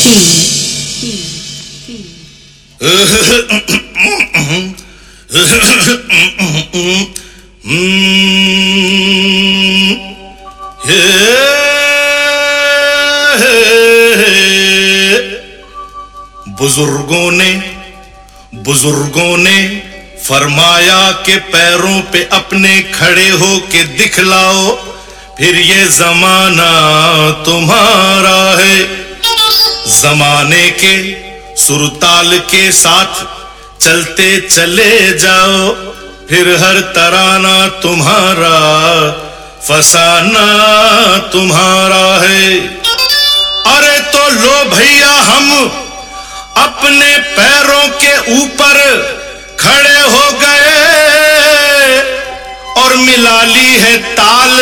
बुजुर्गों ने फरमाया कि पैरों पे अपने खड़े हो के दिखलाओ, फिर ये जमाना तुम्हारा है। जमाने के सुरताल के साथ चलते चले जाओ, फिर हर तराना तुम्हारा, फसाना तुम्हारा है। अरे तो लो भैया हम अपने पैरों के ऊपर खड़े हो गए और मिला ली है ताल,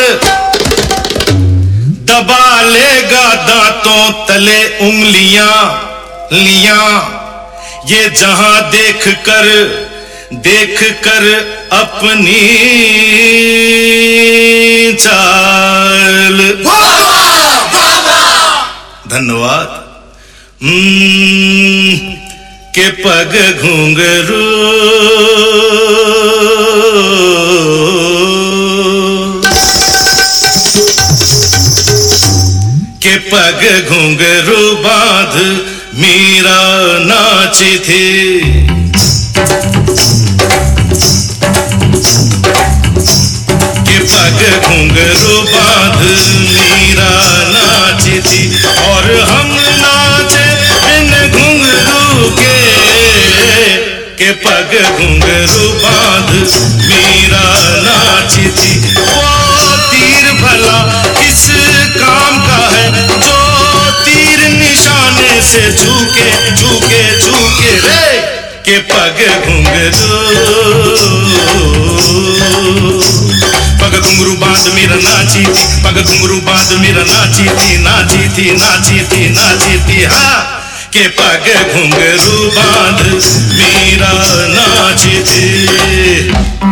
दबा लेगा दांतों तले उंगलियां लियां, ये जहां देख कर अपनी चाल। धन्यवाद। के पग घुंघरू के पग घुंघरू बांध मीरा नाची थी। के पग घुंघरू बांध मीरा नाची थी और हम नाचे बिन घुंघरू के पग घुंघरू बांध मीरा नाची थी। वो तीर भला किस काम का है जो तीर निशाने से झुके झुके झुके रे। के पग घुंघरू पग घुंघरू बांध मीरा नाची थी, पग घुंघरू बांध मीरा नाची थी, नाची थी नाची थी नाची थी। हाँ के पग घुंघरू बांध मीरा नाची थी।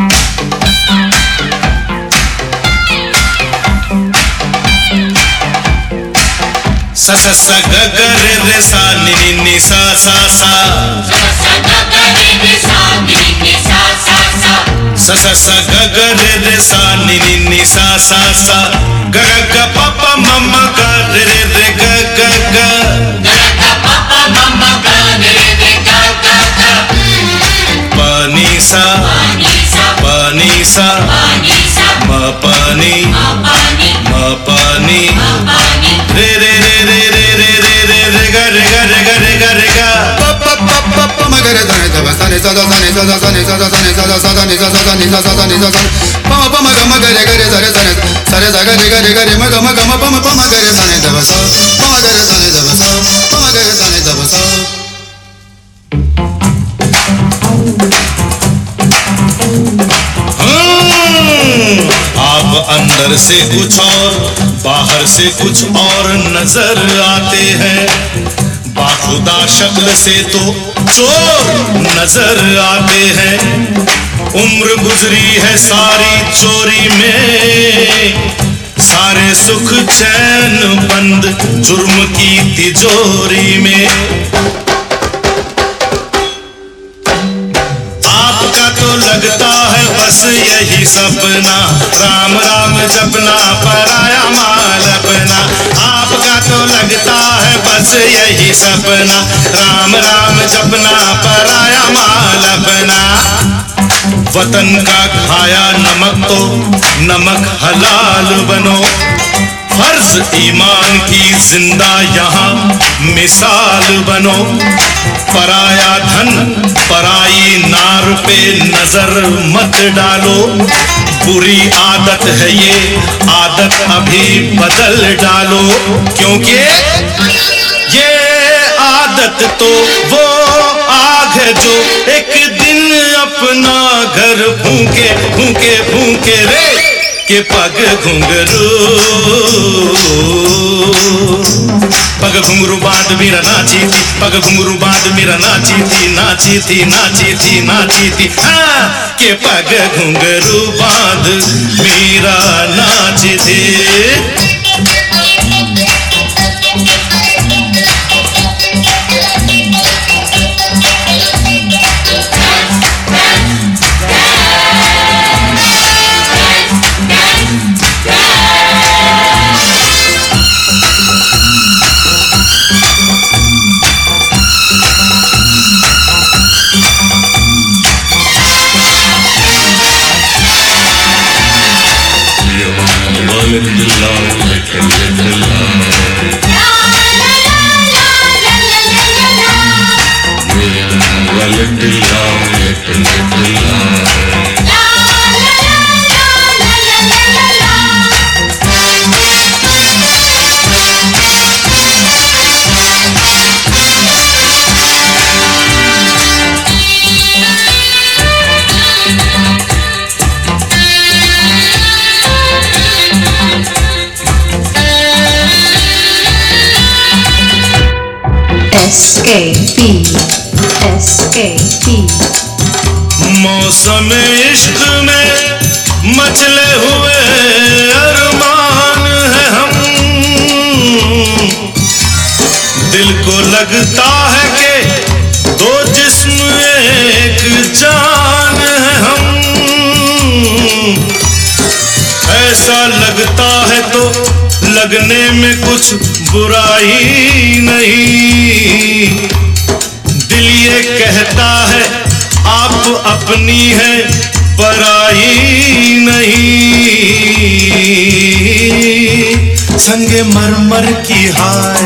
सा सा सा ग ग रे रे सा नि नि नि सा सा सा सा सा सा ग ग रे रे सा नि नि नि सा सा सा ग ग ग प प म म ग रे रे रे ग ग ग प नि सा म प नि म प नि रे रे रे रे रे रे रे रे रे ग रे ग रे ग रे ग रे ग प प प प प म ग रे ध रे ध ब सा नि सा दा सा नि सा दा सा नि सा दा सा नि सा दा सा दा नि सा सा दा नि सा सा दा नि सा सा प म प म ग म ग रे ग रे ध रे सा नि सा रे सा ग रे ग रे ग रे म ग म ग म प म प म ग रे सा नि ध ब सा प म ग रे सा नि ध ब सा प म ग रे सा नि ध ब सा। आप अंदर से कुछ और बाहर से कुछ और नजर आते हैं, बाखुदा शक्ल से तो चोर नजर आते हैं। उम्र गुजरी है सारी चोरी में, सारे सुख चैन बंद जुर्म की तिजोरी में। आपका तो लगता है बस यही सपना, राम राम जपना पराया माल अपना। आपका तो लगता है बस यही सपना, राम राम जपना पराया माल अपना। वतन का खाया नमक तो नमक हलाल बनो, फर्ज ईमान की जिंदा यहाँ मिसाल बनो। पराया धन पराई नार पे नजर मत डालो, बुरी आदत है ये आदत अभी बदल डालो। क्योंकि ये आदत तो वो आग है जो एक दिन अपना घर फूके फूके फूके रे। के पग घुंघरू पग घुंघरू बांध मीरा नाची थी, पग घुंघरू बांध मीरा नाची थी, नाची थी नाची थी नाची थी। हाँ के पग घुंघरू बांध मीरा नाची थी। SKP मौसम इश्क में मचले हुए अरमान है हम। दिल को लगता है कि दो जिस्म एक जान है हम। ऐसा लगता है तो लगने में कुछ बुराई नहीं। दिल ये कहता है आप अपनी है पराई नहीं। संगे मरमर की हाय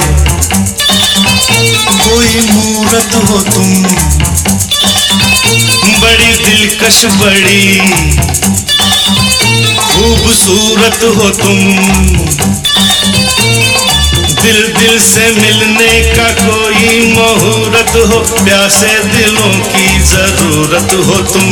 कोई मूरत हो तुम, बड़ी दिलकश बड़ी खूबसूरत हो तुम। दिल दिल से मिलने का कोई मुहूर्त हो, प्यासे दिलों की जरूरत हो तुम।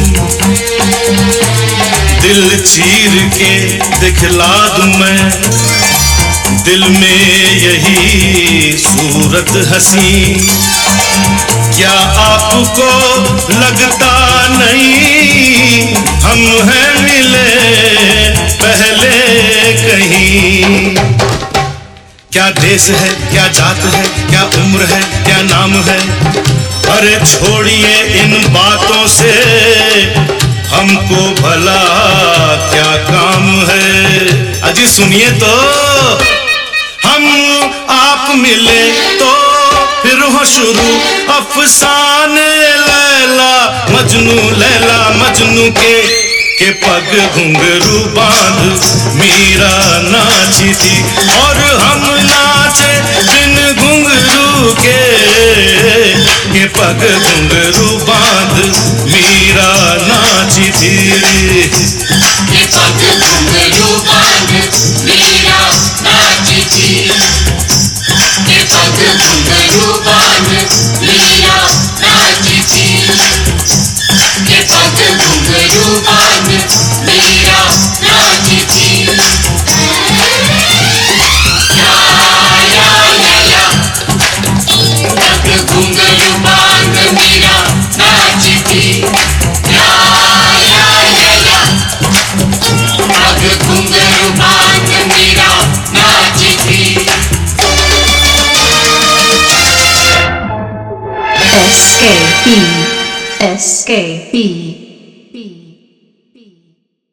दिल चीर के दिखला दूं मैं दिल में यही सूरत हसी। क्या आपको लगता नहीं हम हैं मिले पहले कहीं? क्या देश है, क्या जात है, क्या उम्र है, क्या नाम है? अरे छोड़िए इन बातों से, हमको भला क्या काम है? अजी सुनिए तो, हम आप मिले तो फिर हो शुरू अफसाने लैला मजनू के पग घुंघरू बांध मीरा नाची थी और हम नाचे बिन घुंघरू के पग घुंघरू बांध मीरा नाची थी। के पग घुंघरू बांध मीरा नाची थी। के पग घुंघरू बांध मीरा नाची थी। के पग घुंघरू बांध मीरा नाची थी। या पग घुंघरू बांध मीरा नाची थी। पग घुंघरू बांध मीरा नाची थी। SKP